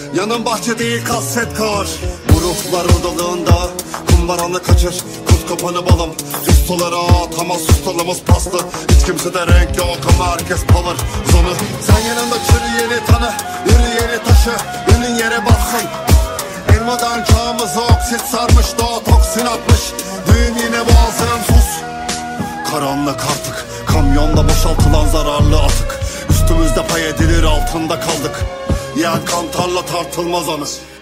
Yanın bahçe değil kaset kar. Bu ruhlar odalığında kumbaranı kaçır, kuz kapanı balım. Ustalara at ama sustalımız paslı. Hiç kimse de renk yok ama herkes palır zonu. Sen yanında çürüyeni tanı, yürüyeni taşı, ünün yere baksın. Elmadan çağımıza oksit sarmış, doğa toksin atmış. Düğün yine boğazın sus. Karanlık artık, kamyonla boşaltılan zararlı atık. Üstümüzde pay edilir altında kaldık. Yen kantarla tartılmaz anı.